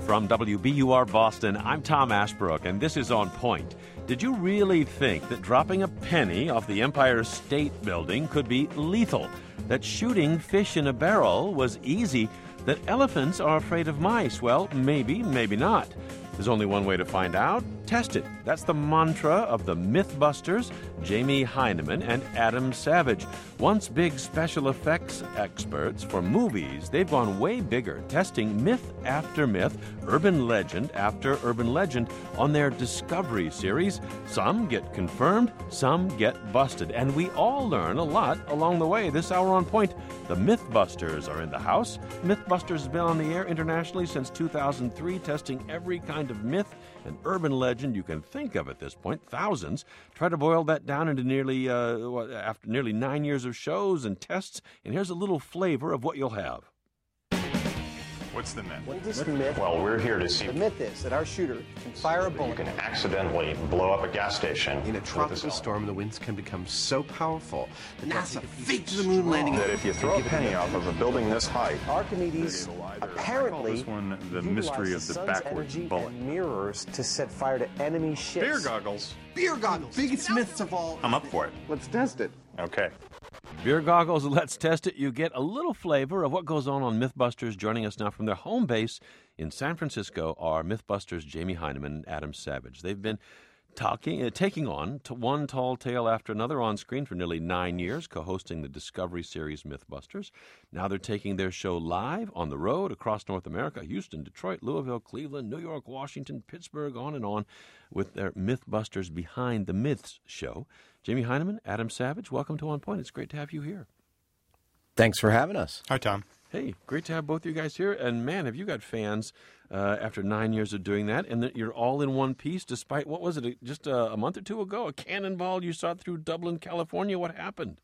From WBUR Boston, I'm Tom Ashbrook, and this is On Point. Did you really think that dropping a penny off the Empire State Building could be lethal? That shooting fish in a barrel was easy? That elephants are afraid of mice? Well, maybe, maybe not. There's only one way to find out. Test it. That's the mantra of the Mythbusters, Jamie Hyneman and Adam Savage. Once big special effects experts for movies, they've gone way bigger, testing myth after myth, urban legend after urban legend on their Discovery series. Some get confirmed, some get busted, and we all learn a lot along the way. This hour On Point, the Mythbusters are in the house. Mythbusters has been on the air internationally since 2003, testing every kind of myth and urban legend you can think of at this point, thousands. Try to boil that down into after nearly 9 years of shows and tests, and here's a little flavor of what you'll have. What's the myth? What is the myth? Well, we're here to see. The myth is that our shooter can fire a bullet. You can accidentally blow up a gas station. In a tropical storm, the winds can become so powerful that NASA faked the moon landing. That if you throw a penny off of a building this height, Archimedes apparently this one, the mystery of the backwards bullet. And mirrors to set fire to enemy ships. Beer goggles. Beer goggles, biggest myths of all. I'm up for it. Let's test it. Okay. Beer goggles, let's test it. You get a little flavor of what goes on Mythbusters. Joining us now from their home base in San Francisco are Mythbusters Jamie Hyneman and Adam Savage. They've been taking on one tall tale after another on screen for nearly 9 years, co-hosting the Discovery series Mythbusters. Now they're taking their show live on the road across North America, Houston, Detroit, Louisville, Cleveland, New York, Washington, Pittsburgh, on, with their Mythbusters Behind the Myths show. Jamie Hyneman, Adam Savage, welcome to On Point. It's great to have you here. Thanks for having us. Hi, Tom. Hey, great to have both you guys here. And man, have you got fans after 9 years of doing that, and that you're all in one piece despite, what was it, just a month or two ago, a cannonball you saw through Dublin, California. What happened?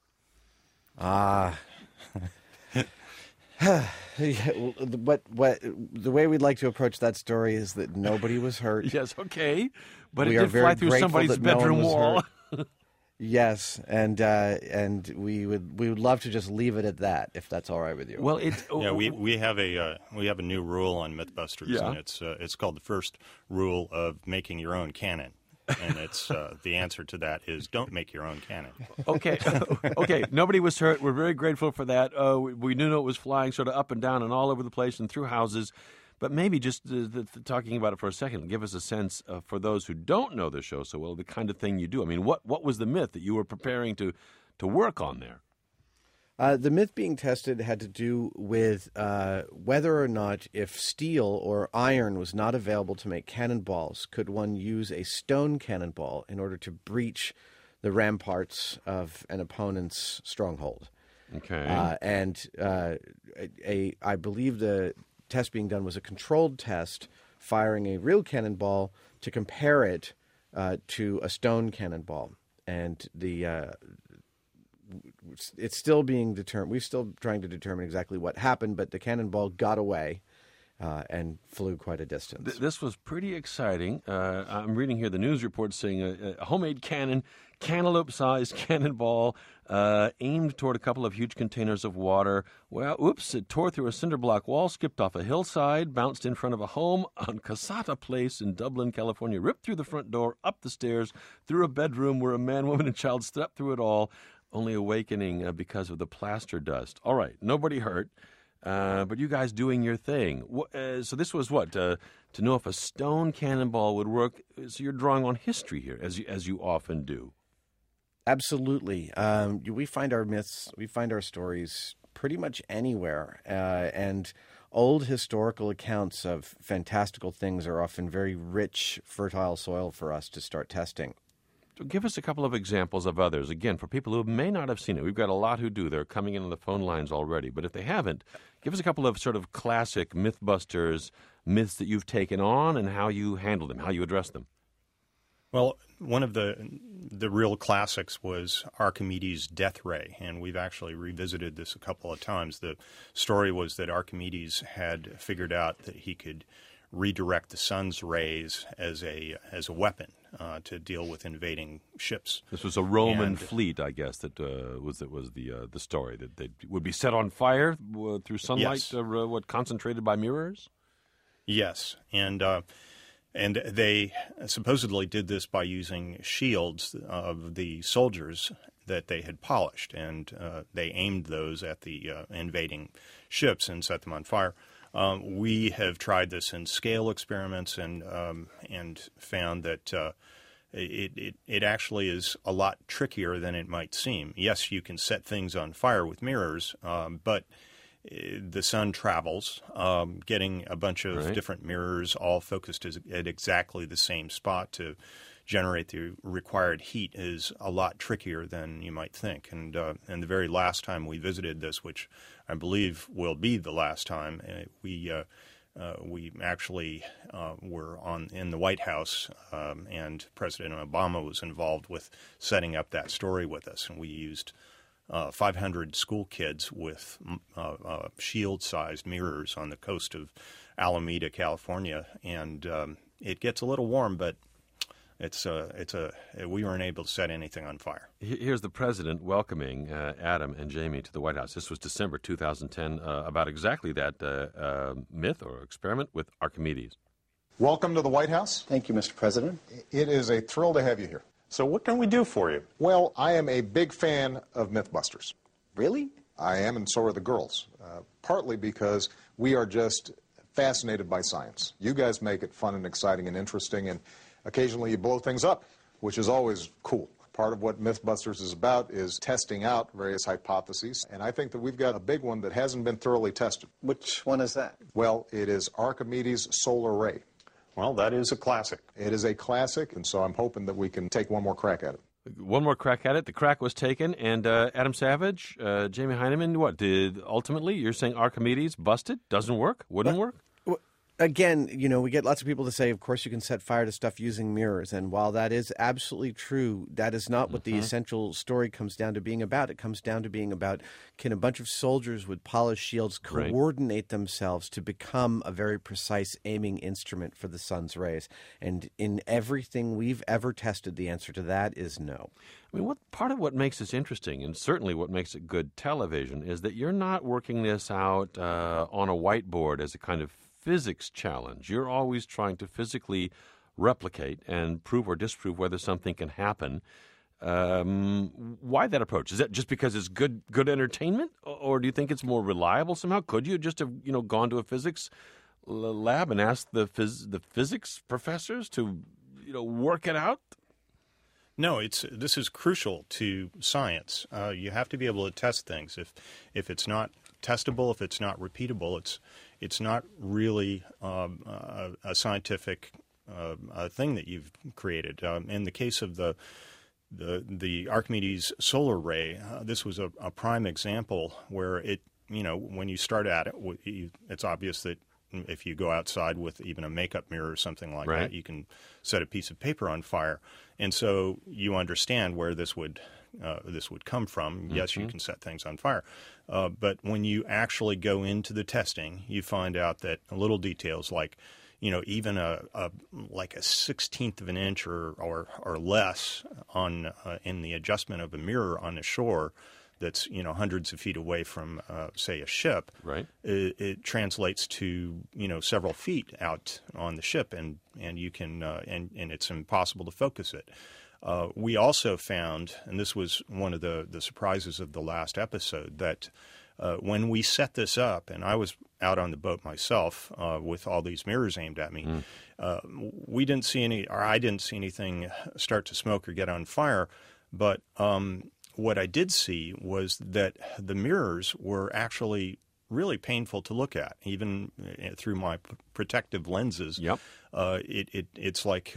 What the way we'd like to approach that story is that nobody was hurt. Yes, okay. But We it are did fly very through grateful somebody's that no one bedroom was wall. hurt. Yes, and we would love to just leave it at that, if that's all right with you. Well, we have a new rule on Mythbusters, Yeah. and it's called the first rule of making your own canon, and it's the answer to that is don't make your own canon. Okay, okay. Nobody was hurt. We're very grateful for that. We knew it was flying sort of up and down and all over the place and through houses. But maybe just talking about it for a second, give us a sense for those who don't know the show so well, the kind of thing you do. I mean, what was the myth that you were preparing to work on there? The myth being tested had to do with whether or not, if steel or iron was not available to make cannonballs, could one use a stone cannonball in order to breach the ramparts of an opponent's stronghold. Okay. I believe the test being done was a controlled test, firing a real cannonball to compare it to a stone cannonball. And it's still being determined. We're still trying to determine exactly what happened, but the cannonball got away and flew quite a distance. This was pretty exciting. I'm reading here the news report saying a homemade cantaloupe-sized cannonball aimed toward a couple of huge containers of water. Well, oops, it tore through a cinder block wall, skipped off a hillside, bounced in front of a home on Casata Place in Dublin, California, ripped through the front door, up the stairs, through a bedroom where a man, woman, and child stepped through it all, only awakening because of the plaster dust. All right, nobody hurt. But you guys doing your thing. So this was what? To know if a stone cannonball would work. So you're drawing on history here, as you often do. Absolutely. We find our myths, we find our stories pretty much anywhere. And old historical accounts of fantastical things are often very rich, fertile soil for us to start testing. So give us a couple of examples of others. Again, for people who may not have seen it, we've got a lot who do. They're coming in on the phone lines already. But if they haven't, give us a couple of sort of classic Mythbusters myths that you've taken on and how you handle them, how you address them. Well, one of the real classics was Archimedes' death ray, and we've actually revisited this a couple of times. The story was that Archimedes had figured out that he could redirect the sun's rays as a weapon to deal with invading ships. This was a Roman fleet, I guess, that was the story, that they would be set on fire through sunlight, Yes. Concentrated by mirrors? Yes, and they supposedly did this by using shields of the soldiers that they had polished, and they aimed those at the invading ships and set them on fire. We have tried this in scale experiments and found that it actually is a lot trickier than it might seem. Yes, you can set things on fire with mirrors, but the sun travels. Getting a bunch of different mirrors all focused at exactly the same spot to generate the required heat is a lot trickier than you might think. And the very last time we visited this, which I believe will be the last time, we actually were in the White House, and President Obama was involved with setting up that story with us, and we used 500 school kids with shield-sized mirrors on the coast of Alameda, California, and it gets a little warm, but we weren't able to set anything on fire. Here's the president welcoming Adam and Jamie to the White House. This was December 2010, about exactly that myth or experiment with Archimedes. Welcome to the White House. Thank you, Mr. President. It is a thrill to have you here. So what can we do for you? Well, I am a big fan of Mythbusters. Really? I am, and so are the girls. Partly because we are just fascinated by science. You guys make it fun and exciting and interesting, and occasionally you blow things up, which is always cool. Part of what Mythbusters is about is testing out various hypotheses, and I think that we've got a big one that hasn't been thoroughly tested. Which one is that? Well, it is Archimedes' solar ray. Well, that is a classic. It is a classic, and so I'm hoping that we can take one more crack at it. One more crack at it. The crack was taken, and Adam Savage, Jamie Heineman, ultimately, you're saying Archimedes busted? Doesn't work? Wouldn't work? Again, we get lots of people to say, of course, you can set fire to stuff using mirrors. And while that is absolutely true, that is not what the essential story comes down to being about. It comes down to being about, can a bunch of soldiers with polished shields coordinate themselves to become a very precise aiming instrument for the sun's rays? And in everything we've ever tested, the answer to that is no. I mean, part of what makes this interesting, and certainly what makes it good television, is that you're not working this out on a whiteboard as a kind of physics challenge. You're always trying to physically replicate and prove or disprove whether something can happen. Why that approach? Is that just because it's good entertainment, or do you think it's more reliable somehow? Could you just have gone to a physics lab and asked the physics professors to work it out? No, this is crucial to science. You have to be able to test things. If it's not testable, if it's not repeatable, it's not really a scientific thing that you've created. In the case of the Archimedes solar ray, this was a prime example where when you start at it, it's obvious that if you go outside with even a makeup mirror or something like that, you can set a piece of paper on fire, and so you understand where this would come from. Yes, you can set things on fire. But when you actually go into the testing, you find out that little details like, even like a 1/16 of an inch or less on in the adjustment of a mirror on the shore that's hundreds of feet away from say a ship, it translates to several feet out on the ship, and you can and it's impossible to focus it. We also found, and this was one of the surprises of the last episode, that when we set this up, and I was out on the boat myself with all these mirrors aimed at me, we didn't see I didn't see anything start to smoke or get on fire, but what I did see was that the mirrors were actually really painful to look at, even through my protective lenses. Yep. It's like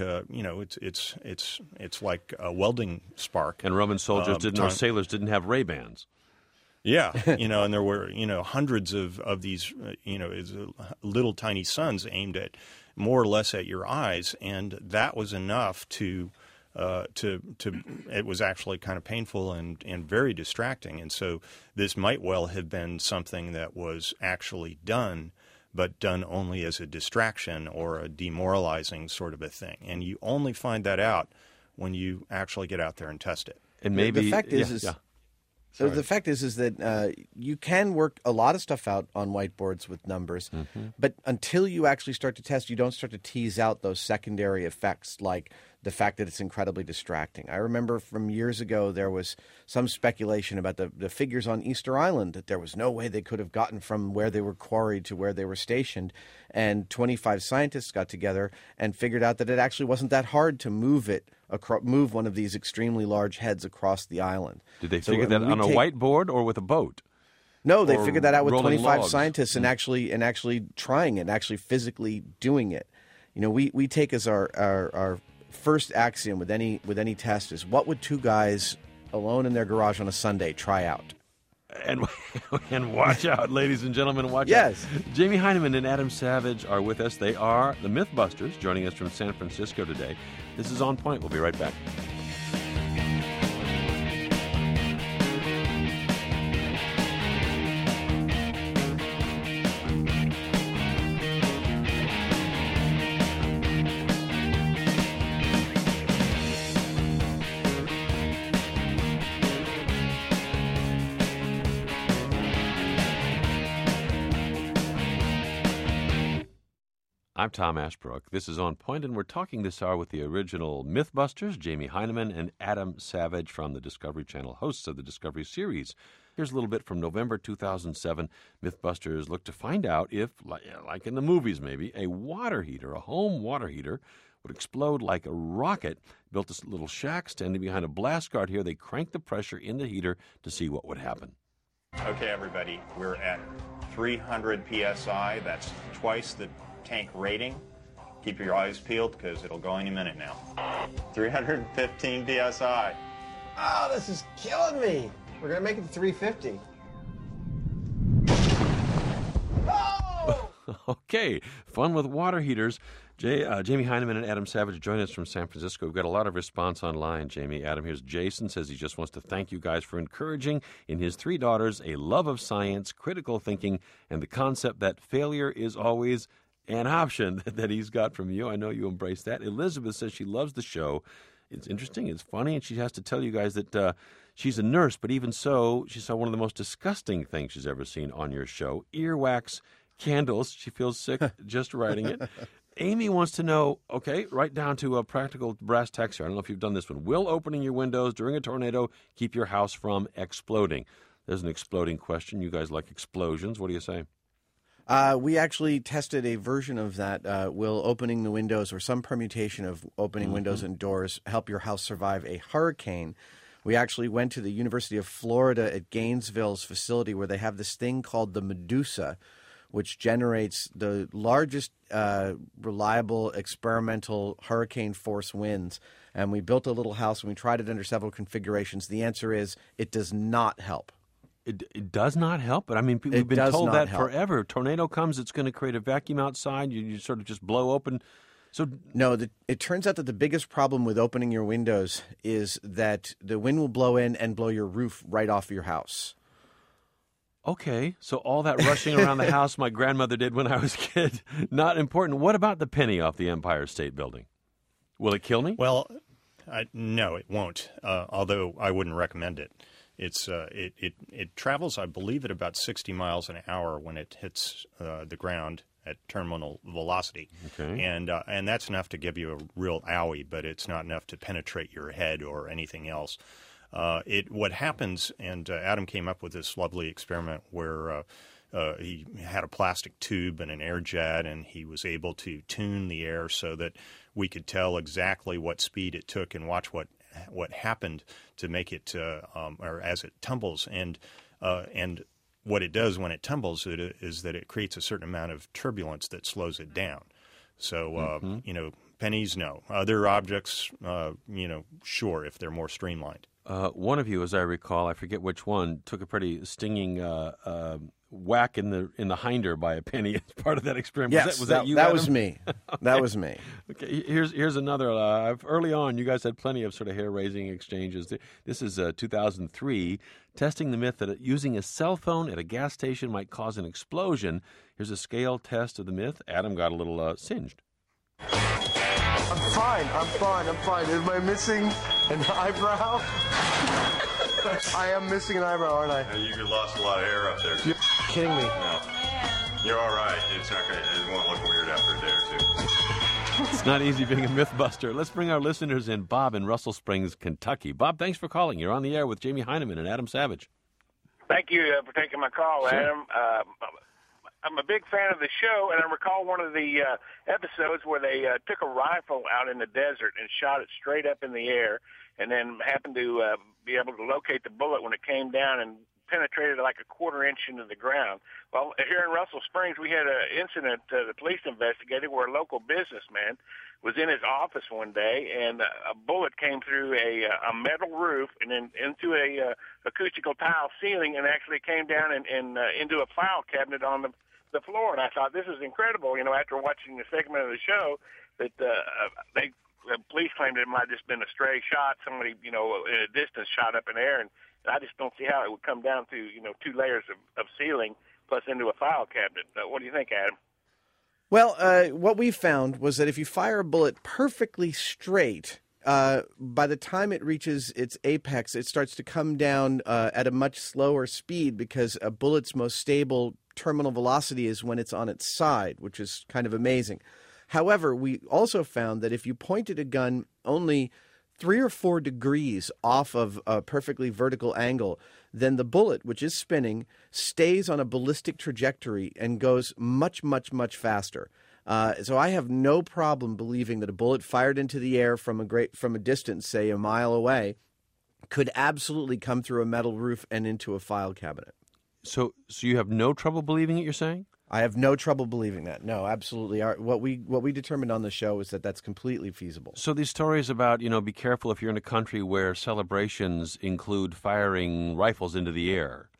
it's like a welding spark. And Roman soldiers or sailors didn't have Ray-Bans. Yeah, and there were hundreds of these little tiny suns aimed at more or less at your eyes, and that was enough to it was actually kind of painful and very distracting. And so this might well have been something that was actually done, but done only as a distraction or a demoralizing sort of a thing. And you only find that out when you actually get out there and test it. And maybe the fact is So the fact is that you can work a lot of stuff out on whiteboards with numbers, but until you actually start to test, you don't start to tease out those secondary effects like the fact that it's incredibly distracting. I remember from years ago there was some speculation about the figures on Easter Island, that there was no way they could have gotten from where they were quarried to where they were stationed, and 25 scientists got together and figured out that it actually wasn't that hard to move one of these extremely large heads across the island. Did they figure that on a whiteboard or with a boat? No, they figured that out with rolling 25 logs. scientists and actually trying it, and actually physically doing it. You know, we take as our first axiom with any test is, what would two guys alone in their garage on a Sunday try out? And watch out, ladies and gentlemen, watch Yes. out. Jamie Heineman and Adam Savage are with us. They are the Mythbusters, joining us from San Francisco today. This is On Point. We'll be right back. I'm Tom Ashbrook. This is On Point, and we're talking this hour with the original Mythbusters, Jamie Heineman and Adam Savage from the Discovery Channel, hosts of the Discovery series. Here's a little bit from November 2007. Mythbusters looked to find out if, like in the movies maybe, a water heater, a home water heater, would explode like a rocket. Built this little shack standing behind a blast guard here. They cranked the pressure in the heater to see what would happen. Okay, everybody, we're at 300 PSI. That's twice the tank rating. Keep your eyes peeled because it'll go any minute now. 315 PSI. Oh, this is killing me. We're going to make it to 350. Oh! Okay, fun with water heaters. Jamie Heineman and Adam Savage join us from San Francisco. We've got a lot of response online, Jamie. Adam, here's Jason, says he just wants to thank you guys for encouraging in his three daughters a love of science, critical thinking, and the concept that failure is always an option that he's got from you. I know you embrace that. Elizabeth says she loves the show. It's interesting, it's funny, and she has to tell you guys that she's a nurse, but even so, she saw one of the most disgusting things she's ever seen on your show, earwax candles. She feels sick just writing it. Amy wants to know, okay, right down to a practical brass tacks here. I don't know if you've done this one. Will opening your windows during a tornado keep your house from exploding? There's an exploding question. You guys like explosions. What do you say? We actually tested a version of that. Will opening the windows or some permutation of opening windows and doors help your house survive a hurricane? We actually went to the University of Florida at Gainesville's facility where they have this thing called the Medusa, which generates the largest reliable experimental hurricane force winds. And we built a little house and we tried it under several configurations. The answer is it does not help. It does not help, but I mean, we've been told that help. forever. Tornado comes, it's going to create a vacuum outside. You sort of just blow open. So no, it turns out that the biggest problem with opening your windows is that the wind will blow in and blow your roof right off your house. Okay, so all that rushing around the house my grandmother did when I was a kid, not important. What about the penny off the Empire State Building? Will it kill me? Well, no, it won't, although I wouldn't recommend it. It travels, I believe, at about 60 miles an hour when it hits the ground at terminal velocity. Okay. And that's enough to give you a real owie, but it's not enough to penetrate your head or anything else. What happens, and Adam came up with this lovely experiment where he had a plastic tube and an air jet, and he was able to tune the air so that we could tell exactly what speed it took and watch what happened to make it, or as it tumbles, and what it does when it tumbles is that it creates a certain amount of turbulence that slows it down. So pennies, no. Other objects, sure, if they're more streamlined. One of you, as I recall, I forget which one, took a pretty stinging whack in the hinder by a penny as part of that experiment. Yes, was that you? That Adam? was me. That was me. Okay, here's another. Early on, you guys had plenty of sort of hair-raising exchanges. This is 2003, testing the myth that using a cell phone at a gas station might cause an explosion. Here's a scale test of the myth. Adam got a little singed. I'm fine. Am I missing an eyebrow? I am missing an eyebrow, aren't I? You lost a lot of hair up there. You're kidding me. No. You're all right. It won't look weird after a day or two. It's not easy being a Mythbuster. Let's bring our listeners in. Bob in Russell Springs, Kentucky. Bob, thanks for calling. You're on the air with Jamie Heineman and Adam Savage. Thank you for taking my call, Sure. Adam. I'm a big fan of the show, and I recall one of the episodes where they took a rifle out in the desert and shot it straight up in the air, and then happened to be able to locate the bullet when it came down and penetrated like a quarter-inch into the ground. Well, here in Russell Springs, we had an incident the police investigated where a local businessman was in his office one day, and a bullet came through a metal roof and then into a acoustical tile ceiling, and actually came down and into a file cabinet on the floor. And I thought, this is incredible. After watching the segment of the show, that the police claimed it might have just been a stray shot. Somebody, in a distance shot up in the air, and I just don't see how it would come down to, 2 layers of ceiling plus into a file cabinet. What do you think, Adam? Well, what we found was that if you fire a bullet perfectly straight, by the time it reaches its apex, it starts to come down at a much slower speed, because a bullet's most stable terminal velocity is when it's on its side, which is kind of amazing. However, we also found that if you pointed a gun only 3 or 4 degrees off of a perfectly vertical angle, then the bullet, which is spinning, stays on a ballistic trajectory and goes much, much, much faster. So I have no problem believing that a bullet fired into the air from a distance, say a mile away, could absolutely come through a metal roof and into a file cabinet. So you have no trouble believing it, you're saying? I have no trouble believing that. No, absolutely. What we determined on the show is that that's completely feasible. So these stories about, be careful if you're in a country where celebrations include firing rifles into the air.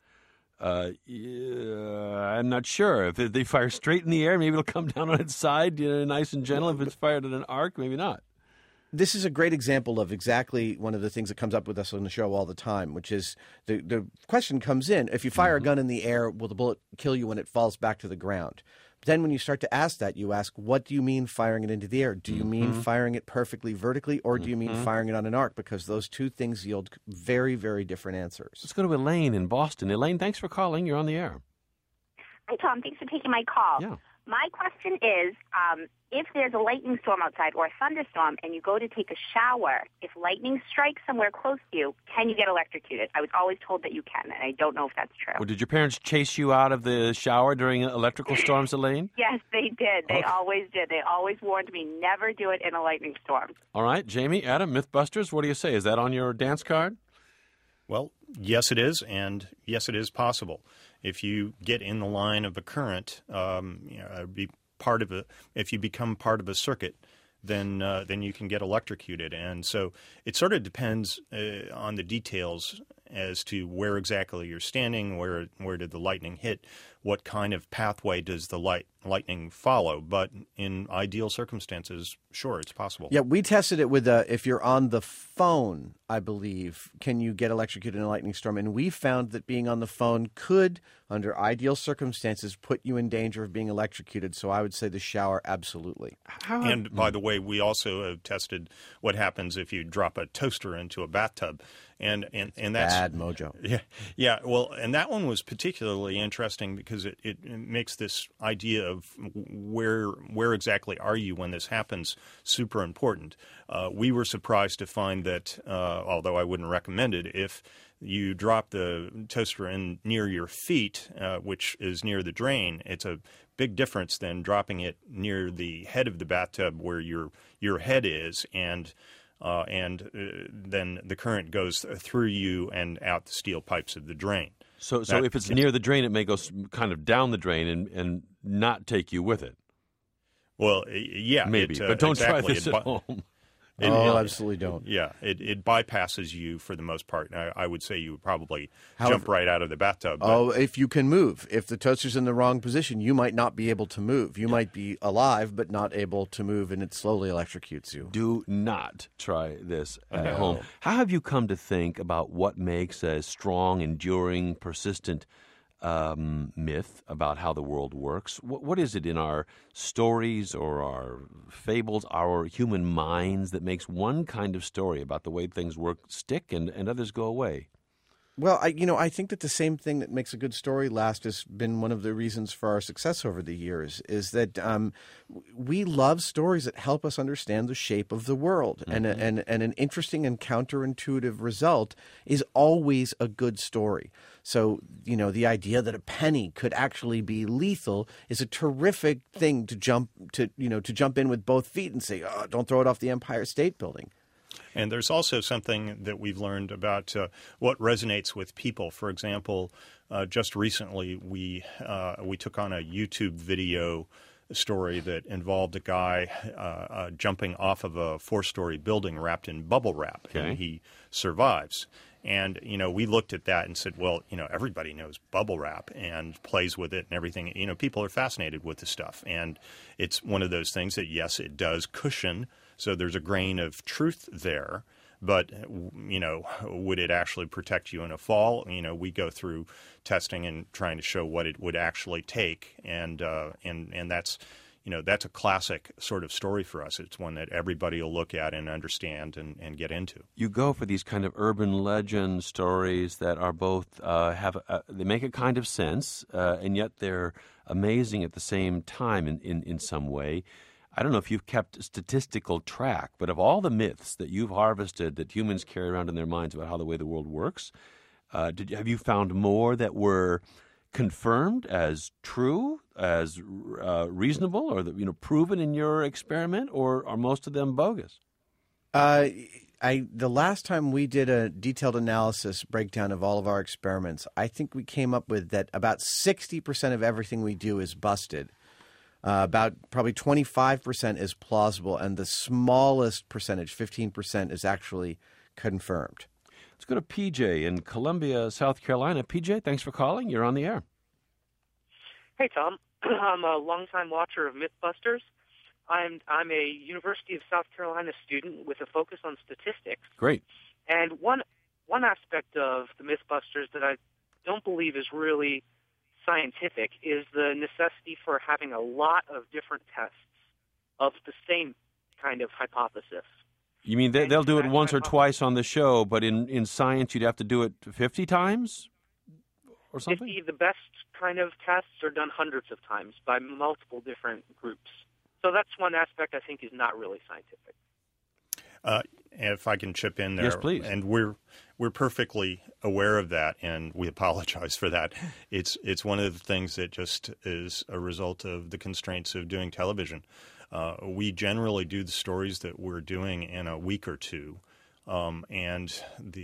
I'm not sure. If they fire straight in the air, maybe it'll come down on its side, nice and gentle. If it's fired at an arc, maybe not. This is a great example of exactly one of the things that comes up with us on the show all the time, which is the question comes in, if you fire a gun in the air, will the bullet kill you when it falls back to the ground? Then when you start to ask that, you ask, what do you mean firing it into the air? Do you mean firing it perfectly vertically, or do you mean firing it on an arc? Because those two things yield very, very different answers. Let's go to Elaine in Boston. Elaine, thanks for calling. You're on the air. Hi, Tom. Thanks for taking my call. Yeah. My question is, if there's a lightning storm outside or a thunderstorm and you go to take a shower, if lightning strikes somewhere close to you, can you get electrocuted? I was always told that you can, and I don't know if that's true. Well, did your parents chase you out of the shower during electrical storms, Elaine? Yes, they did. They always did. They always warned me, never do it in a lightning storm. All right, Jamie, Adam, Mythbusters, what do you say? Is that on your dance card? Well, yes, it is, and yes, it is possible. If you get in the line of a current, if you become part of a circuit, then you can get electrocuted. And so it sort of depends on the details as to where exactly you're standing, where did the lightning hit, what kind of pathway does the lightning follow. But in ideal circumstances, sure, it's possible. Yeah, we tested it with if you're on the phone, I believe, can you get electrocuted in a lightning storm? And we found that being on the phone could, under ideal circumstances, put you in danger of being electrocuted. So I would say the shower, absolutely. And by the way, we also have tested what happens if you drop a toaster into a bathtub. And that's bad mojo. Yeah. Well, and that one was particularly interesting because it makes this idea of where exactly are you when this happens super important. We were surprised to find that, although I wouldn't recommend it, if you drop the toaster in near your feet, which is near the drain, it's a big difference than dropping it near the head of the bathtub where your head is, and then the current goes through you and out the steel pipes of the drain. So if it's near the drain, it may go kind of down the drain and not take you with it. Well, yeah. Maybe, but don't try this at home. Absolutely don't. Yeah, it bypasses you for the most part. I would say you would probably jump right out of the bathtub. If you can move. If the toaster's in the wrong position, you might not be able to move. You might be alive but not able to move, and it slowly electrocutes you. Do not try this at home. How have you come to think about what makes a strong, enduring, persistent myth about how the world works? What is it in our stories or our fables, our human minds, that makes one kind of story about the way things work stick and others go away? Well, I think that the same thing that makes a good story last has been one of the reasons for our success over the years, is that we love stories that help us understand the shape of the world. And an interesting and counterintuitive result is always a good story. So, the idea that a penny could actually be lethal is a terrific thing to jump in with both feet and say, oh, don't throw it off the Empire State Building. And there's also something that we've learned about what resonates with people. For example, just recently we took on a YouTube video story that involved a guy jumping off of a 4-story building wrapped in bubble wrap, and he survives. And, we looked at that and said, well, everybody knows bubble wrap and plays with it and everything. People are fascinated with this stuff. And it's one of those things that, yes, it does cushion. So there's a grain of truth there. But, would it actually protect you in a fall? We go through testing and trying to show what it would actually take. And that's that's a classic sort of story for us. It's one that everybody will look at and understand and get into. You go for these kind of urban legend stories that are both they make a kind of sense, and yet they're amazing at the same time in some way. I don't know if you've kept statistical track, but of all the myths that you've harvested that humans carry around in their minds about how the way the world works, have you found more that were confirmed as true, as reasonable, or proven in your experiment, or are most of them bogus? The last time we did a detailed analysis breakdown of all of our experiments, I think we came up with that about 60% of everything we do is busted. About probably 25% is plausible, and the smallest percentage, 15%, is actually confirmed. Let's go to PJ in Columbia, South Carolina. PJ, thanks for calling. You're on the air. Hey, Tom. I'm a longtime watcher of Mythbusters. I'm a University of South Carolina student with a focus on statistics. Great. And one aspect of the Mythbusters that I don't believe is really scientific is the necessity for having a lot of different tests of the same kind of hypothesis. You mean they'll do it once or twice on the show, but in science you'd have to do it 50 times or something? 50, the best kind of tests are done hundreds of times by multiple different groups. So that's one aspect I think is not really scientific. If I can chip in there. Yes, please. And we're perfectly aware of that, and we apologize for that. It's one of the things that just is a result of the constraints of doing television. We generally do the stories that we're doing in a week or two, and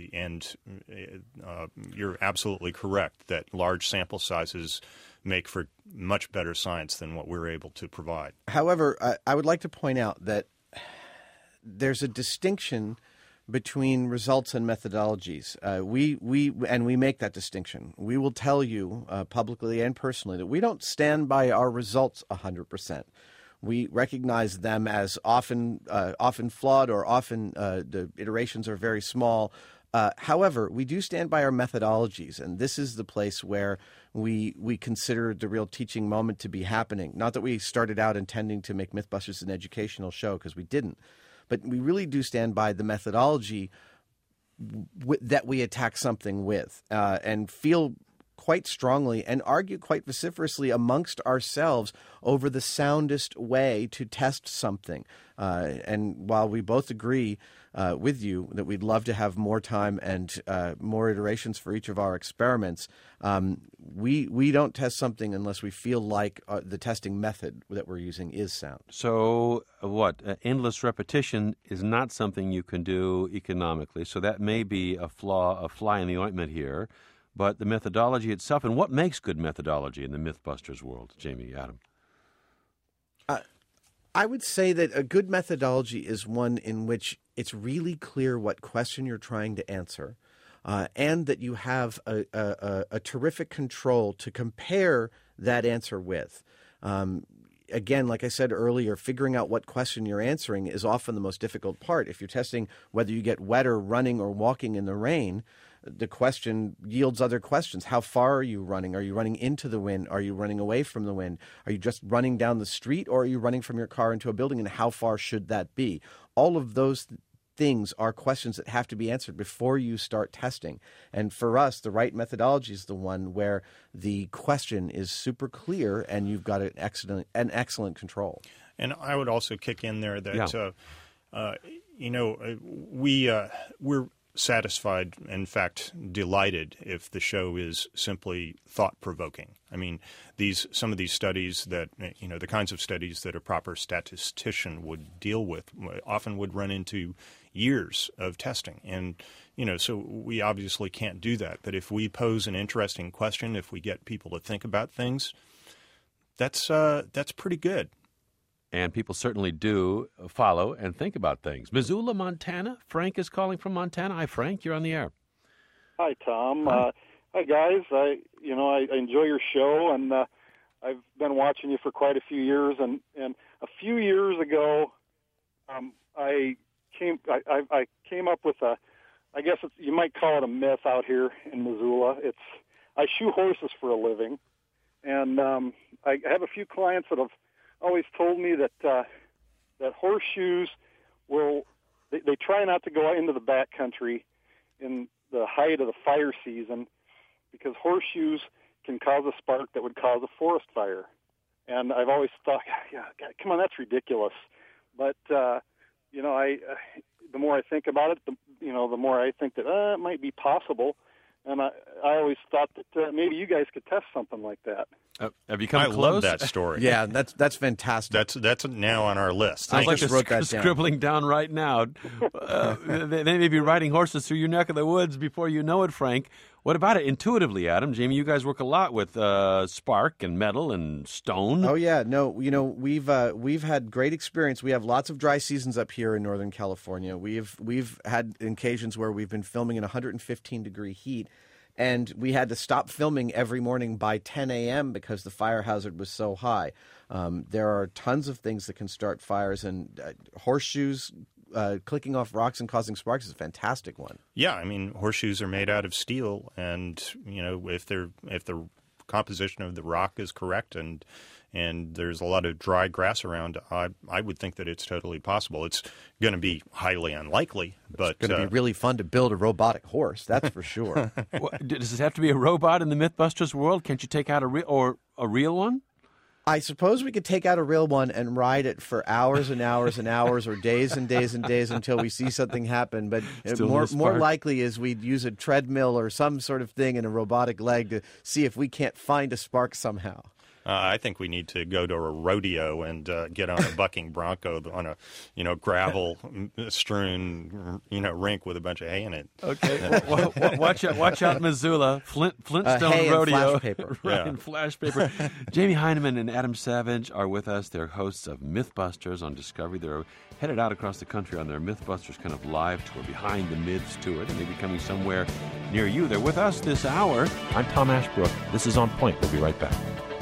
you're absolutely correct that large sample sizes make for much better science than what we're able to provide. However, I would like to point out that there's a distinction between results and methodologies. We make that distinction. We will tell you publicly and personally that we don't stand by our results 100%. We recognize them as often flawed, or often the iterations are very small. However, we do stand by our methodologies, and this is the place where we consider the real teaching moment to be happening. Not that we started out intending to make Mythbusters an educational show, because we didn't. But we really do stand by the methodology that we attack something with, and feel quite strongly and argue quite vociferously amongst ourselves over the soundest way to test something. And while we both agree with you that we'd love to have more time and more iterations for each of our experiments, we don't test something unless we feel like the testing method that we're using is sound. So endless repetition is not something you can do economically. So that may be a fly in the ointment here. But the methodology itself, and what makes good methodology in the Mythbusters world, Jamie, Adam? I would say that a good methodology is one in which it's really clear what question you're trying to answer, and that you have a terrific control to compare that answer with. Again, like I said earlier, figuring out what question you're answering is often the most difficult part. If you're testing whether you get wetter running or walking in the rain, the question yields other questions. How far are you running? Are you running into the wind? Are you running away from the wind? Are you just running down the street, or are you running from your car into a building? And how far should that be? All of those things are questions that have to be answered before you start testing. And for us, the right methodology is the one where the question is super clear and you've got an excellent control. And I would also kick in there that, we're satisfied, in fact, delighted if the show is simply thought-provoking. I mean, some of these studies that, the kinds of studies that a proper statistician would deal with often would run into years of testing. And, so we obviously can't do that. But if we pose an interesting question, if we get people to think about things, that's pretty good. And people certainly do follow and think about things. Missoula, Montana. Frank is calling from Montana. Hi, Frank. You're on the air. Hi, Tom. Hi, guys. I enjoy your show, and I've been watching you for quite a few years. And a few years ago, I came up with I guess you might call it a myth out here in Missoula. I shoe horses for a living, and I have a few clients that have always told me that horseshoes they try not to go into the backcountry in the height of the fire season because horseshoes can cause a spark that would cause a forest fire. And I've always thought, God, come on, that's ridiculous. But the more I think about it, the more I think that it might be possible. And I always thought that maybe you guys could test something like that. Have you come close? I love that story. Yeah, that's fantastic. That's now on our list. I just wrote that down. Scribbling down right now. They may be riding horses through your neck of the woods before you know it, Frank. What about it intuitively, Adam? Jamie, you guys work a lot with spark and metal and stone. Oh yeah, no, we've had great experience. We have lots of dry seasons up here in Northern California. We've had occasions where we've been filming in 115-degree heat. And we had to stop filming every morning by 10 a.m. because the fire hazard was so high. There are tons of things that can start fires, and horseshoes clicking off rocks and causing sparks is a fantastic one. Yeah, I mean, horseshoes are made out of steel, and if the composition of the rock is correct and there's a lot of dry grass around, I would think that it's totally possible. It's going to be highly unlikely, but it's going to be really fun to build a robotic horse, that's for sure. Does it have to be a robot in the Mythbusters world? Can't you take out a real one? I suppose we could take out a real one and ride it for hours and hours and hours or days and days and days until we see something happen. But more likely is we'd use a treadmill or some sort of thing in a robotic leg to see if we can't find a spark somehow. I think we need to go to a rodeo and get on a bucking bronco on a gravel strewn rink with a bunch of hay in it. Okay, watch out, Missoula, Flintstone hay Rodeo, and flash paper. Right, and flash paper. Jamie Heineman and Adam Savage are with us. They're hosts of Mythbusters on Discovery. They're headed out across the country on their Mythbusters kind of live tour, Behind the Myths tour. They may be coming somewhere near you. They're with us this hour. I'm Tom Ashbrook. This is On Point. We'll be right back.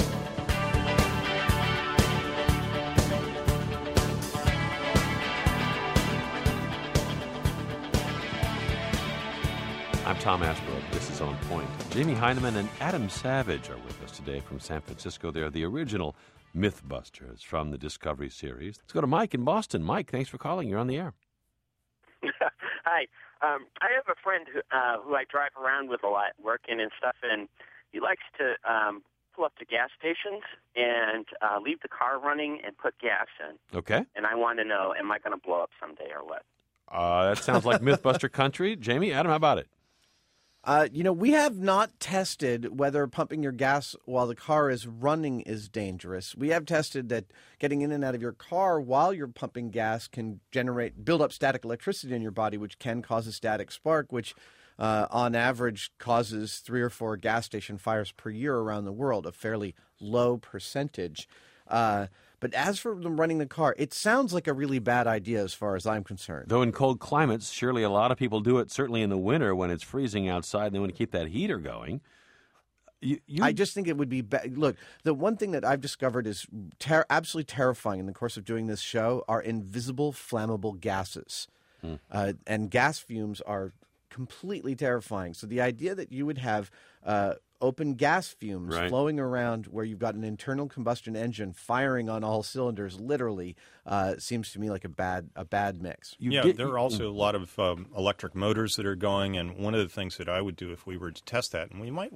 I'm Tom Ashbrook. This is On Point. Jamie Heineman and Adam Savage are with us today from San Francisco. They're the original Mythbusters from the Discovery series. Let's go to Mike in Boston. Mike, thanks for calling. You're on the air. Hi. I have a friend who I drive around with a lot, working and stuff, and he likes to pull up to gas stations and leave the car running and put gas in. Okay. And I want to know, am I going to blow up someday or what? That sounds like Mythbuster country. Jamie, Adam, how about it? We have not tested whether pumping your gas while the car is running is dangerous. We have tested that getting in and out of your car while you're pumping gas can build up static electricity in your body, which can cause a static spark, which on average causes 3 or 4 gas station fires per year around the world, a fairly low percentage. But as for them running the car, it sounds like a really bad idea as far as I'm concerned. Though in cold climates, surely a lot of people do it, certainly in the winter when it's freezing outside and they want to keep that heater going. I just think it would be look, the one thing that I've discovered is absolutely terrifying in the course of doing this show are invisible flammable gases. And gas fumes are completely terrifying. So the idea that you would have open gas fumes Right. flowing around where you've got an internal combustion engine firing on all cylinders, literally, seems to me like a bad mix. There are also a lot of electric motors that are going, and one of the things that I would do if we were to test that, and we might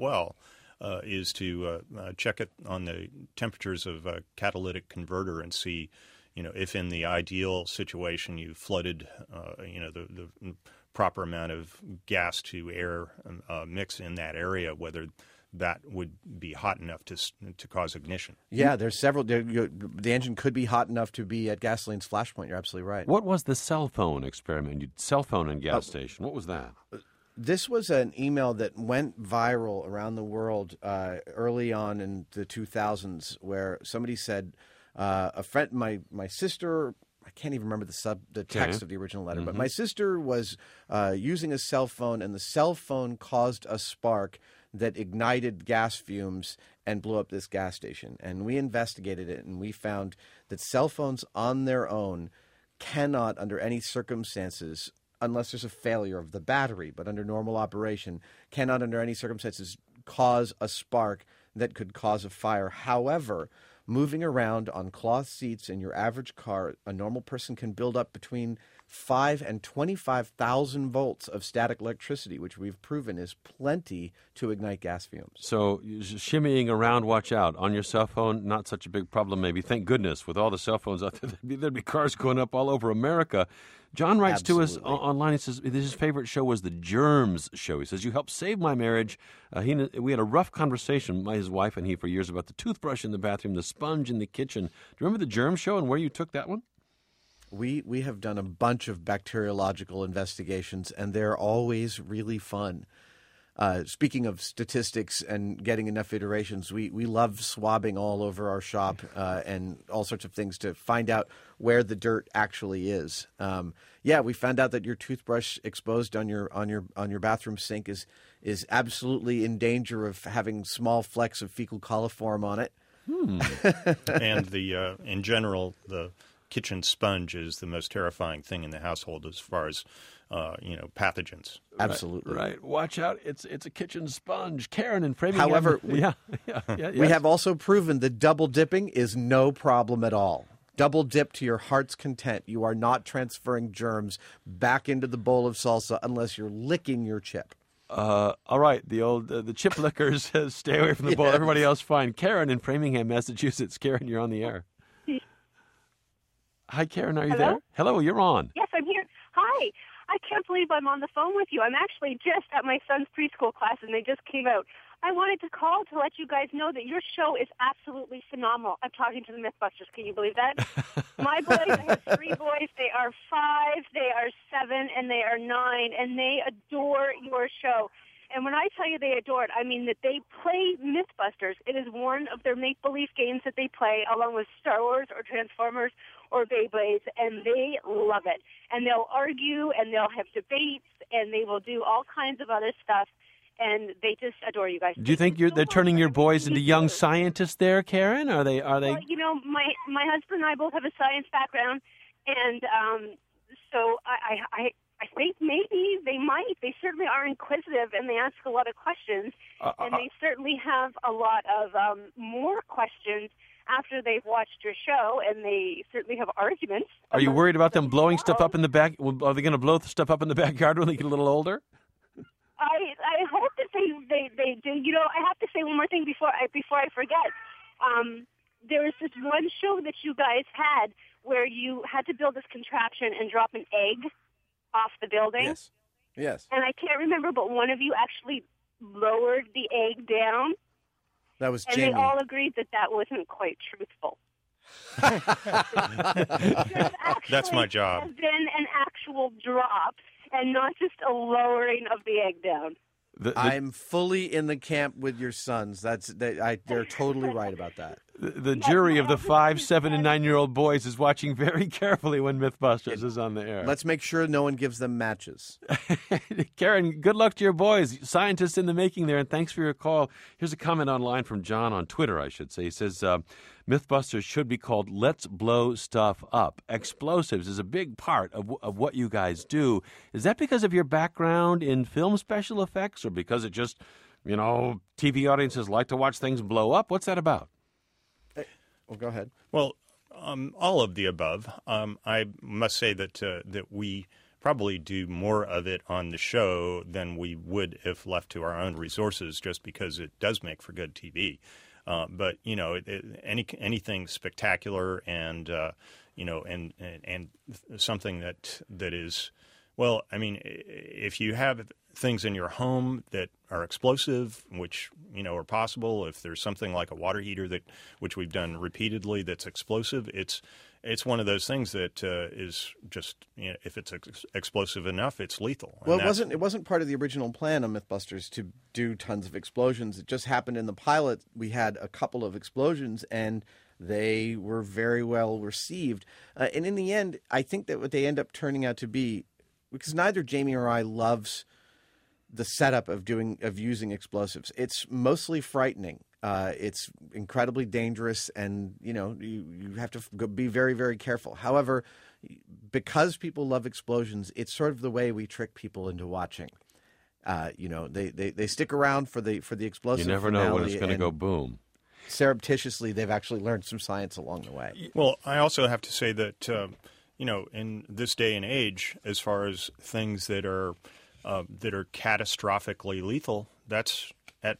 is to check it on the temperatures of a catalytic converter and see, if in the ideal situation you flooded, the proper amount of gas to air mix in that area, whether that would be hot enough to cause ignition. Yeah, there's several. The engine could be hot enough to be at gasoline's flash point. You're absolutely right. What was the cell phone experiment? Cell phone and gas station. What was that? This was an email that went viral around the world early on in the 2000s, where somebody said, a friend, my sister, I can't even remember the text of the original letter, but my sister was using a cell phone, and the cell phone caused a spark that ignited gas fumes and blew up this gas station. And we investigated it, and we found that cell phones on their own cannot, under any circumstances, unless there's a failure of the battery, but under normal operation, cannot under any circumstances cause a spark that could cause a fire. However, moving around on cloth seats in your average car, a normal person can build up between 5 and 25,000 volts of static electricity, which we've proven is plenty to ignite gas fumes. So shimmying around, watch out. On your cell phone, not such a big problem maybe. Thank goodness. With all the cell phones out there, there'd be cars going up all over America. John writes to us online. He says his favorite show was the Germs show. He says, you helped save my marriage. We had a rough conversation, his wife and he, for years about the toothbrush in the bathroom, the sponge in the kitchen. Do you remember the Germs show and where you took that one? We have done a bunch of bacteriological investigations, and they're always really fun. Speaking of statistics and getting enough iterations, we love swabbing all over our shop and all sorts of things to find out where the dirt actually is. We found out that your toothbrush exposed on your bathroom sink is absolutely in danger of having small flecks of fecal coliform on it. And in general, the kitchen sponge is the most terrifying thing in the household as far as pathogens. Absolutely. Right. Watch out. It's a kitchen sponge. Karen in Framingham. However, we have also proven that double dipping is no problem at all. Double dip to your heart's content. You are not transferring germs back into the bowl of salsa unless you're licking your chip. All right. The chip lickers says stay away from the bowl. Everybody else fine. Karen in Framingham, Massachusetts. Karen, you're on the air. Hi, Karen. Are you there? Hello, you're on. Yes, I'm here. Hi. I can't believe I'm on the phone with you. I'm actually just at my son's preschool class, and they just came out. I wanted to call to let you guys know that your show is absolutely phenomenal. I'm talking to the Mythbusters. Can you believe that? My boys, I have 3 boys. They are 5, they are 7, and they are 9, and they adore your show. And when I tell you they adore it, I mean that they play Mythbusters. It is one of their make-believe games that they play, along with Star Wars or Transformers or Beyblades, and they love it. And they'll argue, and they'll have debates, and they will do all kinds of other stuff, and they just adore you guys. Do you think they're turning your boys into young scientists there, Karen? Are they? Well, my husband and I both have a science background, and so I think maybe they might. They certainly are inquisitive, and they ask a lot of questions, and they certainly have a lot of more questions after they've watched your show, and they certainly have arguments. Are you worried about them blowing stuff up in the back? Are they going to blow stuff up in the backyard when they get a little older? I hope that they do. I have to say one more thing before I forget. There was this one show that you guys had where you had to build this contraption and drop an egg off the building. Yes. And I can't remember, but one of you actually lowered the egg down. That was Jamie. And they all agreed that wasn't quite truthful. That's my job. Has been an actual drop and not just a lowering of the egg down. I'm fully in the camp with your sons. They're totally right about that. The jury of the 5, 7, and 9-year-old boys is watching very carefully when Mythbusters is on the air. Let's make sure no one gives them matches. Karen, good luck to your boys. Scientists in the making there, and thanks for your call. Here's a comment online from John on Twitter, I should say. He says, Mythbusters should be called Let's Blow Stuff Up. Explosives is a big part of what you guys do. Is that because of your background in film special effects, or because it just TV audiences like to watch things blow up. What's that about? Well, go ahead. Well, all of the above. I must say that we probably do more of it on the show than we would if left to our own resources, just because it does make for good TV. But anything spectacular and and something that is, well, I mean, if you have things in your home that are explosive, which are possible, if there's something like a water heater which we've done repeatedly that's explosive, it's one of those things that is just, if it's explosive enough, it's lethal. Well, it wasn't part of the original plan of MythBusters to do tons of explosions. It just happened in the pilot. We had a couple of explosions, and they were very well received. And in the end, I think that what they end up turning out to be, because neither Jamie or I loves the setup of using explosives. It's mostly frightening. It's incredibly dangerous, and you have to be very, very careful. However, because people love explosions, it's sort of the way we trick people into watching. They stick around for the explosive. You never know when it's going to go boom. Surreptitiously, they've actually learned some science along the way. Well, I also have to say that in this day and age, as far as things that are catastrophically lethal, that's at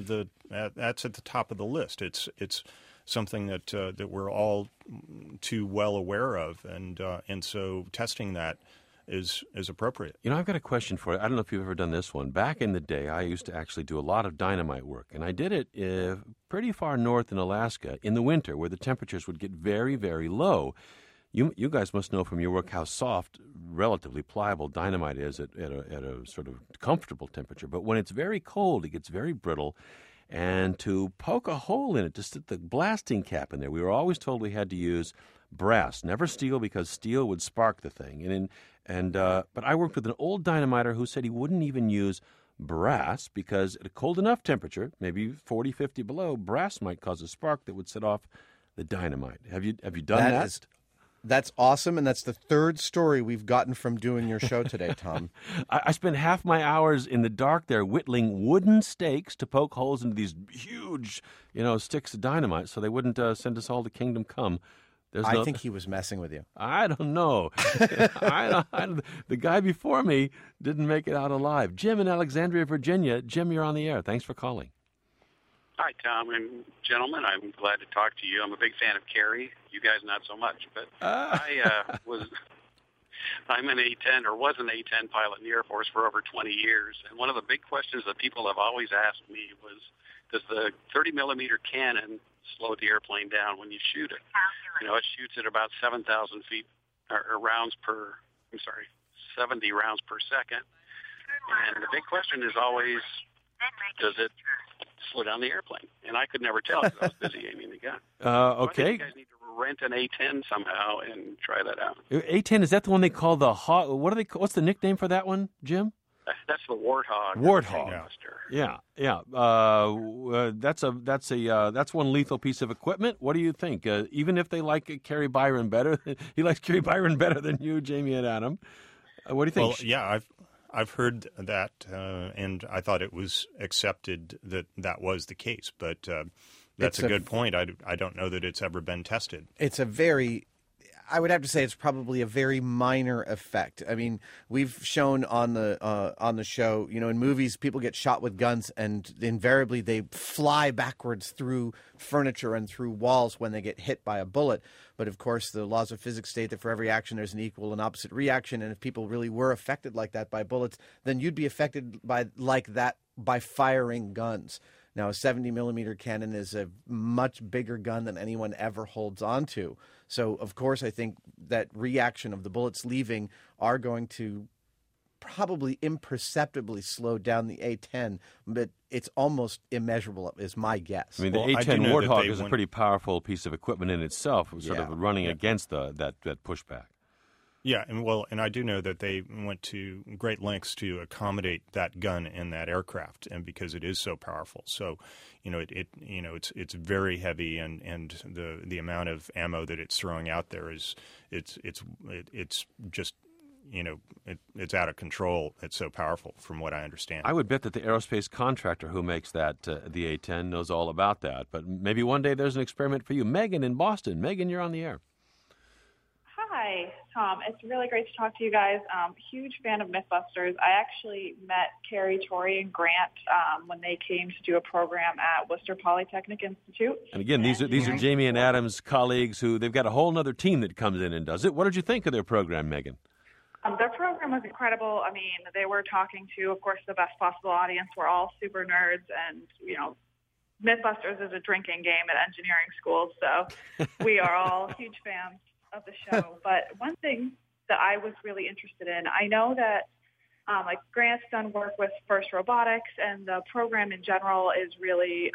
the top of the list. It's something that we're all too well aware of, and so testing that is appropriate. I've got a question for you. I don't know if you've ever done this one. Back in the day, I used to actually do a lot of dynamite work, and I did it pretty far north in Alaska in the winter, where the temperatures would get very, very low. You guys must know from your work how soft, relatively pliable dynamite is at a sort of comfortable temperature. But when it's very cold, it gets very brittle. And to poke a hole in it, to stick the blasting cap in there, we were always told we had to use brass, never steel, because steel would spark the thing. But I worked with an old dynamiter who said he wouldn't even use brass because at a cold enough temperature, maybe 40, 50 below, brass might cause a spark that would set off the dynamite. Have you done that? That's awesome, and that's the third story we've gotten from doing your show today, Tom. I spent half my hours in the dark there whittling wooden stakes to poke holes into these huge, sticks of dynamite so they wouldn't send us all to Kingdom Come. I think he was messing with you. I don't know. The guy before me didn't make it out alive. Jim in Alexandria, Virginia. Jim, you're on the air. Thanks for calling. Hi, Tom and gentlemen. I'm glad to talk to you. I'm a big fan of Carrie. You guys not so much, but I'm an A-10 or was an A-10 pilot in the Air Force for over 20 years. And one of the big questions that people have always asked me was, does the 30-millimeter cannon slow the airplane down when you shoot it? It shoots at about 7,000 feet or 70 rounds per second. And the big question is always, does it slow down the airplane? And I could never tell because I was busy aiming the gun. Okay. So I think you guys need to rent an A-10 somehow and try that out. A-10, is that the one they call the Hawk? What's the nickname for that one, Jim? That's the Warthog. Warthog. Yeah. That's one lethal piece of equipment. What do you think? Even if they like Carrie Byron better, he likes Carrie Byron better than you, Jamie and Adam. What do you think? Well, yeah, I've heard that, and I thought it was accepted that was the case. But that's a good point. I don't know that it's ever been tested. I would have to say it's probably a very minor effect. I mean, we've shown on the show, in movies, people get shot with guns, and invariably they fly backwards through furniture and through walls when they get hit by a bullet. But of course, the laws of physics state that for every action, there's an equal and opposite reaction. And if people really were affected like that by bullets, then you'd be affected by firing guns. Now, a 70-millimeter cannon is a much bigger gun than anyone ever holds on to. So, of course, I think that reaction of the bullets leaving are going to probably imperceptibly slow down the A-10, but it's almost immeasurable, is my guess. I mean, the A-10 Warthog is a pretty powerful piece of equipment in itself, sort of running against that pushback. Yeah, and I do know that they went to great lengths to accommodate that gun in that aircraft, and because it is so powerful. So, it's very heavy, and the amount of ammo that it's throwing out there is it's just it's out of control. It's so powerful, from what I understand. I would bet that the aerospace contractor who makes that the A-10 knows all about that. But maybe one day there's an experiment for you. Megan in Boston. Megan, you're on the air. Hi, Tom. It's really great to talk to you guys. Huge fan of Mythbusters. I actually met Carrie, Tori, and Grant when they came to do a program at Worcester Polytechnic Institute. And again, these are Jamie and Adam's colleagues who they've got a whole other team that comes in and does it. What did you think of their program, Megan? Their program was incredible. I mean, they were talking to, of course, the best possible audience. We're all super nerds, and, Mythbusters is a drinking game at engineering schools, so we are all huge fans of the show. But one thing that I was really interested in, I know that Grant's done work with FIRST Robotics, and the program in general is really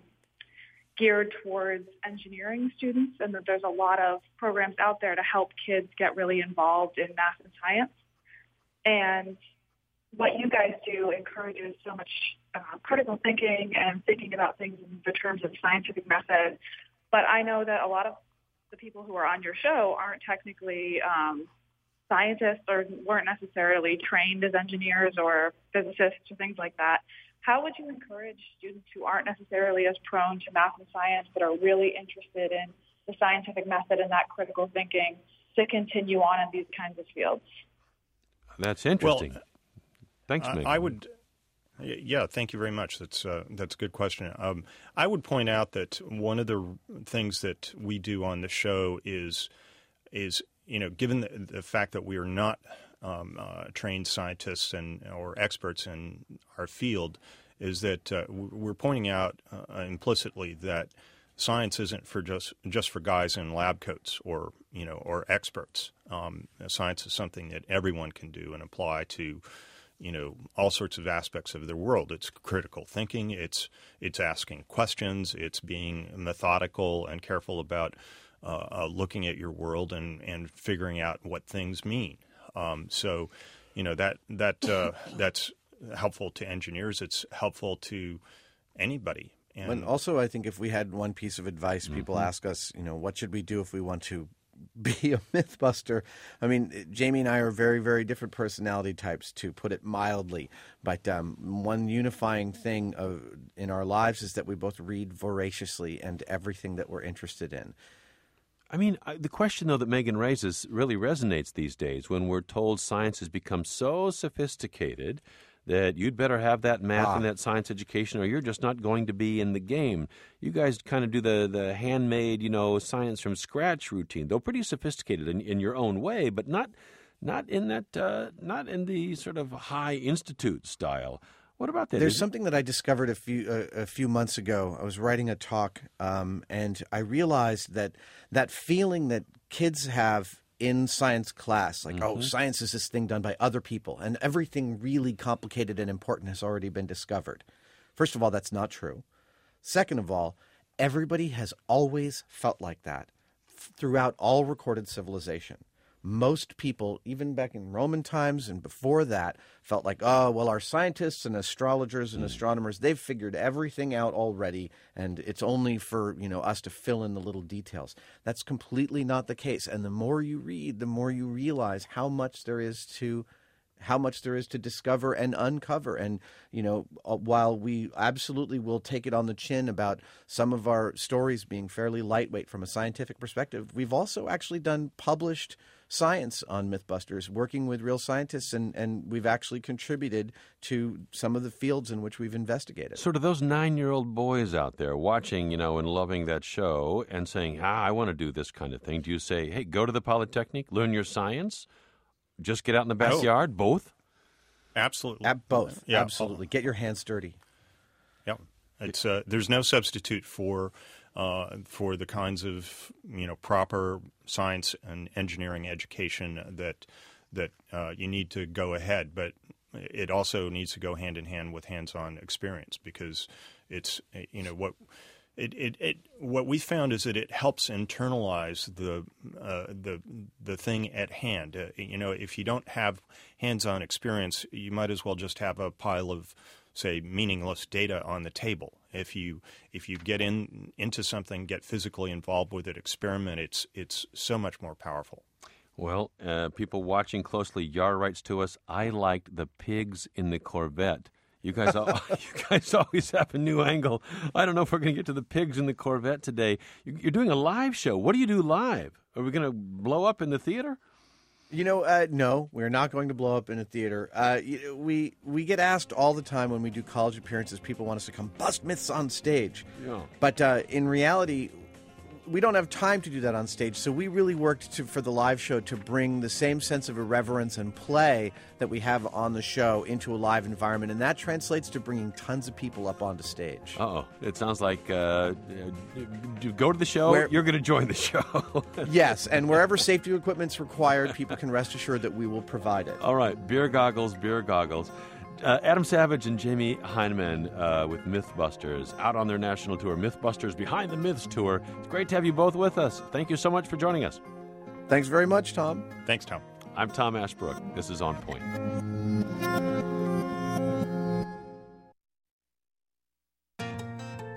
geared towards engineering students, and that there's a lot of programs out there to help kids get really involved in math and science. And what you guys do encourages so much critical thinking and thinking about things in the terms of scientific method. But I know that a lot of the people who are on your show aren't technically scientists or weren't necessarily trained as engineers or physicists or things like that. How would you encourage students who aren't necessarily as prone to math and science but are really interested in the scientific method and that critical thinking to continue on in these kinds of fields? That's interesting. Well, thanks, Megan. Yeah, thank you very much. That's a good question. I would point out that one of the things that we do on the show is given the fact that we are not trained scientists or experts in our field, is that we're pointing out implicitly that science isn't for just for guys in lab coats or experts. Science is something that everyone can do and apply to all sorts of aspects of their world. It's critical thinking. It's asking questions. It's being methodical and careful about looking at your world and figuring out what things mean. So that's helpful to engineers. It's helpful to anybody. And also, I think if we had one piece of advice, people ask us, what should we do if we want to be a Mythbuster? I mean, Jamie and I are very, very different personality types, to put it mildly. But one unifying thing in our lives is that we both read voraciously and everything that we're interested in. I mean, the question, though, that Megan raises really resonates these days when we're told science has become so sophisticated that you'd better have that math and that science education or you're just not going to be in the game. You guys kind of do the handmade, science from scratch routine, though pretty sophisticated in your own way, but not in the sort of high institute style. What about that? There's something that I discovered a few months ago. I was writing a talk, and I realized that feeling that kids have in science class, like, oh, science is this thing done by other people, and everything really complicated and important has already been discovered. First of all, that's not true. Second of all, everybody has always felt like that throughout all recorded civilization. Most people, even back in Roman times and before that, felt like, oh, well, our scientists and astrologers and astronomers, they've figured everything out already, and it's only for, us to fill in the little details. That's completely not the case. And the more you read, the more you realize how much there is to discover and uncover. And, while we absolutely will take it on the chin about some of our stories being fairly lightweight from a scientific perspective, we've also actually done published science on Mythbusters, working with real scientists, and we've actually contributed to some of the fields in which we've investigated. So to those 9-year-old boys out there watching, and loving that show and saying, I want to do this kind of thing, do you say, hey, go to the Polytechnic, learn your science, just get out in the backyard, both? Absolutely. Both, yeah. Absolutely. Get your hands dirty. Yeah. It's there's no substitute for the kinds of proper science and engineering education that you need to go ahead, but it also needs to go hand in hand with hands-on experience, because it's what we found is that it helps internalize the thing at hand. If you don't have hands-on experience, you might as well just have a pile of, say, meaningless data on the table. If you get into something, get physically involved with it, experiment, it's so much more powerful. Well, people watching closely, Yar writes to us, I liked the pigs in the Corvette. You guys always have a new angle. I don't know if we're going to get to the pigs in the Corvette today. You're doing a live show. What do you do live? Are we going to blow up in the theater? No, we're not going to blow up in a theater. We get asked all the time when we do college appearances, people want us to come bust myths on stage. Yeah. But in reality, we don't have time to do that on stage, so we really worked for the live show to bring the same sense of irreverence and play that we have on the show into a live environment, and that translates to bringing tons of people up onto stage. Uh-oh. It sounds like go to the show, you're going to join the show. Yes, and wherever safety equipment's required, people can rest assured that we will provide it. All right, beer goggles. Adam Savage and Jamie Heineman with Mythbusters out on their national tour, Mythbusters Behind the Myths Tour. It's great to have you both with us. Thank you so much for joining us. Thanks very much, Tom. Thanks, Tom. I'm Tom Ashbrook. This is On Point.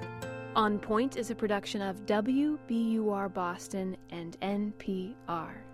On Point is a production of WBUR Boston and NPR.